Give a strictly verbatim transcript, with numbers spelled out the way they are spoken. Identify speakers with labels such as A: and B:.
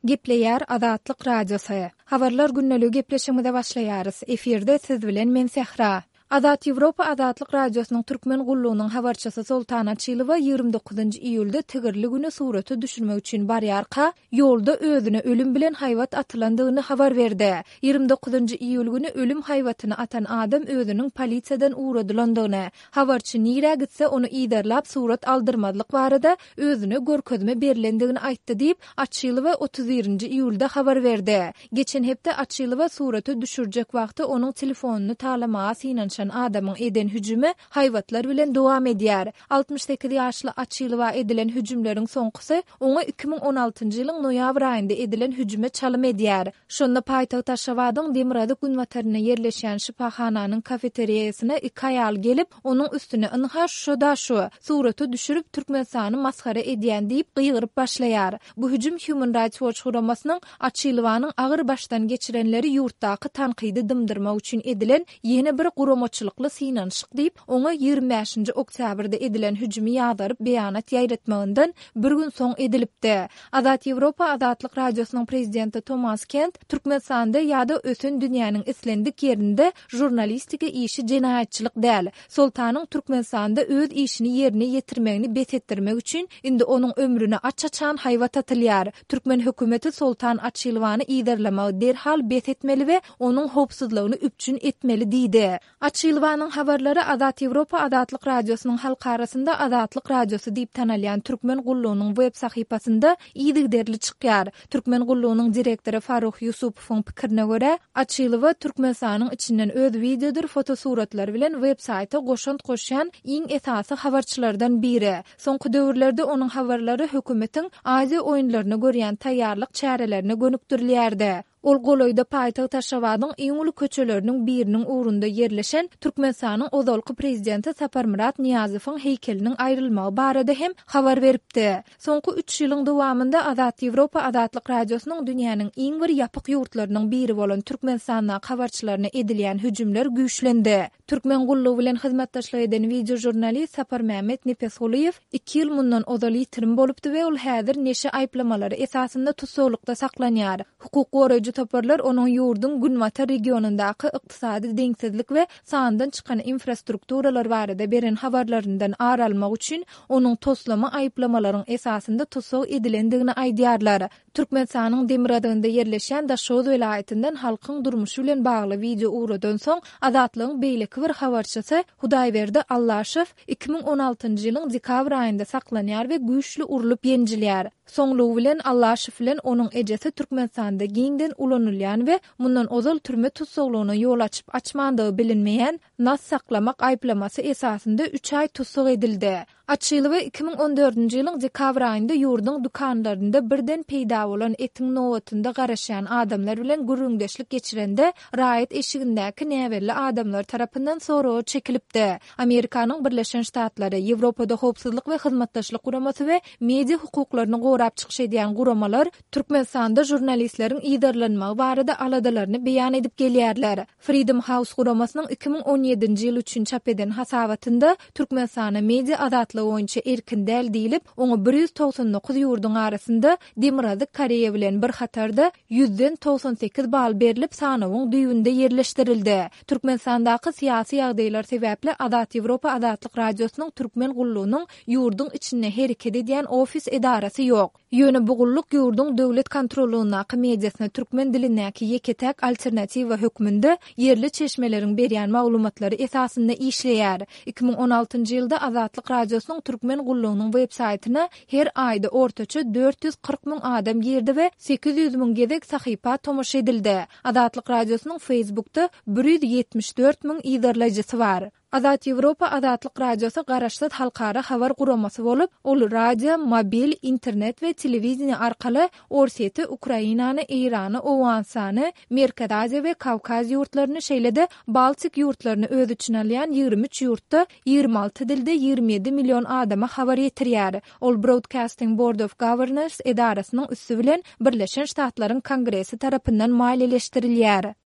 A: Gepleýär Azatlyk Radiosu. Habarlar günnäli gepleşigine başlaýarys. Eferde siz bilen men Sehra. Azat Ýewropa Azatlyk Radiosynyň türkmen gullugynyň habarçysy Sultan Açylowa ýygrimi dokuzynjy iýulda tigirli güni suraty düşürmek üçin barýarka ýolda özüne ölüm bilen haýwat atylandygyny habar berdi. ýygrimi dokuzynjy iýul güni ölüm haýwatyny atan adam özüniň polisiýadan uğradylandygyny, habarçy nire gitse onu iýderläp surat aldyrmadlyk barada özüne görkezme berilendigini aýtdy diýip Açylowa otuz birinji iýulda habar berdi. Geçen hepde Açylowa suraty düşürjek wagty onuň telefonuny talamaga synanşan adamyň eden hüjümi haýwatlar bilen dowam edýär. altymyş sekiz ýaşly Açylowa edilen hüjümleriň soňkysy oňa iki ming on altyncy ýylyň noýabr aýynda edilen hüjüme çalym edýär. Şonda paýtaxt Aşgabatyň Demirady günwataryna ýerleşýän şipahananyň kafeteriýasyna iki aýal gelip onuň üstüne ynha şoda şu suraty düşürüp Türkmenistany maskara edýän diýip gyýgyryp başlaýar. Bu hüjüm Human Rights Watch guramasynyň Açylowanyň agyr başdan geçirenleri ýurtdaky tankydy dymdyrmak üçin edilen ýene bir gurama çylykly synanşyk diýip oňa ýygrimi beşinji oktýabrda edilen hüjümi ýagdaryp beýanat ýaýratmagyndan bir gün soň edilipdi. Azat Ýewropa Azatlyk Radiosynyň prezidenti Thomas Kent Türkmenistanda ýa-da ösün dünýäniň islendik ýerinde jurnalistika işi jenaýatçylyk däl. Sultanyň Türkmenistanda öz işini ýerine ýetirmegini betetdirmek üçin indi onuň ömrüne açaçan haýwat atylýar. Türkmen hökümeti Sultan Açylowany iýderlemegi derhal betetmeli we onuň howpsuzlygyny üpçün etmeli diýdi. Açylowanyň habarlary Azat Ýewropa Azatlyk Radiosynyň halk arasynda Azatlyk Radiosu diýip tanalýan türkmen gullugynyň web sahypasynda ýygyderli çykýar. Türkmen gullugynyň direktori Faruk Yusupowyň pikirine görä, Açylowa Türkmenistanyň içinden öz videodur, fotosuratlar bilen web saýta goşant goşýan iň esasy habarçylardan biri. Soňky döwürlerde onuň habarlary hökümetiň Aziýa oýunlaryna görýän taýýarlyk çärelerine gönükdirilýärdi. Ol goloyda paýtaxt Aşgabatyň iň uly köçeleriniň biriniň ugrunda ýerleşen Türkmenistanyň ozalky prezidenti Saparmurat Niýazowyň heýkeliniň aýrylmagy barada hem habar beripdi. Soňky üç ýylyň dowamında Azat Ýewropa Azatlyk Radiosynyň dünýäniň iň bir ýapyk ýurtlarynyň biri bolan Türkmenistana habarçylaryna edilen hüjümler güýçlendi. Türkmen gullugy bilen hyzmatdaşlyk eden video jurnalist Sapar Mehmet Nefesuliýew iki ýyl mundan ozal ýitirim bolupdy we ol häzir neşe aýplamalary esasynda tutsaglykda saklanýar. Hukuk goraýjy toparlar onuň ýurdun Günwatar regionundaky ykdysady deňsizlik we sandan çykan infrastrukturalar barada beren habarlaryndan aralmak üçin onuň toslama aýplamalaryň esasynda tutsag edilendigini aýdýarlar. Türkmenistanyň Demiradaňda ýerleşen Daşoz welaýatyndan halkyň durmuşy bilen bagly video uradan soň Azatlygyň beýleki bir habarçysy Hudaýberdi Allaşew iki ming on altyncy ýylyň dekabr aýynda saklanýar we güýçli urulyp ýenjilýär. Soňlugy bilen Allaşew bilen onuň ejesi Türkmenistanda giňden ulanylýan we mundan ozal türme tutsaglygyna ýol açyp açmandygy bilinmeýän nas saklamak aýplamasy esasynda üç aý tutsag edildi. Açylowa iki ming on dördünji ýylyň dekabr aýynda ýurduň dukanlarynda birden peýda bolan etiň nowatynda garaşýan adamlar bilen gürüňdeşlik geçirende raýat eşigindäki näwerli adamlar tarapyndan soragy çekilipdi. Amerikanyň Birleşen Ştatlary, Ýewropada howpsuzlyk we hyzmatdaşlyk guramasy we media hukuklaryny gorap çykyş edýän guramalar Türkmenistanda jurnalistleriň iýderlenmegi barada aladalaryny beýan edip gelýärler. Freedom House guramasynyň iki ming on ýedinji ýyl üçin çap eden hasabatynda Türkmenistana media azatlygy boýunça erkin däl diýilip, oňa bir ýüz togson dokuz ýurdun arasynda Demirady Koreýa bilen bir hatarda ýüzden togson sekiz bal berilip sanawyň düýünde ýerleşdirildi. Türkmenistandaky syýasy ýagdaýlar sebäpli Azat Ýewropa Azatlyk Radiosynyň türkmen gullugynyň ýurdun içinde hereket edýän ofis edarasy ýok. Ýöne bu gulluk ýurdun döwlet kontrolundaky mediasyna türkmen dilindäki ýeketäk alternatiwa hökmünde ýerli çeşmeleriň berýän maglumatlary esasynda işleýär. iki ming on altyncy ýylda Azatlyk Radiosynyň türkmen gullugynyň web saýtyna her aýda ortaça dört ýüz kırk müň adam girdi we sekiz ýüz müň gezek sahypa tomaşa edildi. Azatlyk Radiosynyň Facebookda bir ýüz ýetmiş dört müň iýderlejisi bar. Azat Ýewropa Azatlyk Radiosu garaşsyz halkara habar guramasy bolup, ol radio, mobil, internet we telewiziýa arkaly Orseti, Ukrainany, Irany, Owganstany, Merkez Aziýa we Kawkaz ýurtlaryny şeýlede Baltik ýurtlaryny öz içine alýan ýygrimi üç ýurtda ýygrimi alty dilde ýygrimi ýedi million adama habar ýetirýär. Ol Broadcasting Board of Governors edarasynyň üssü bilen Birleşen Ştatlaryň Kongresi tarapyndan maliýeleşdirilýär.